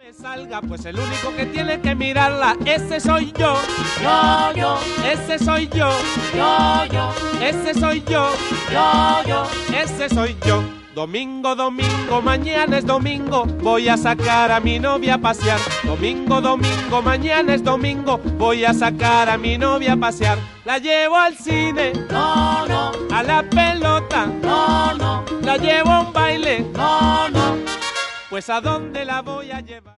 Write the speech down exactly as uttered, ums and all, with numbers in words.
Me salga, pues el único que tiene que mirarla, ese soy yo. Yo, yo, Ese soy yo. yo, yo, Ese soy yo. yo, yo. Ese soy yo. Domingo, domingo, mañana es domingo, voy a sacar a mi novia a pasear. Domingo, domingo, mañana es domingo, voy a sacar a mi novia a pasear. La llevo al cine, No, no, a la pelota, no, no, la llevo a un baile, no, no. pues ¿a dónde la voy a llevar?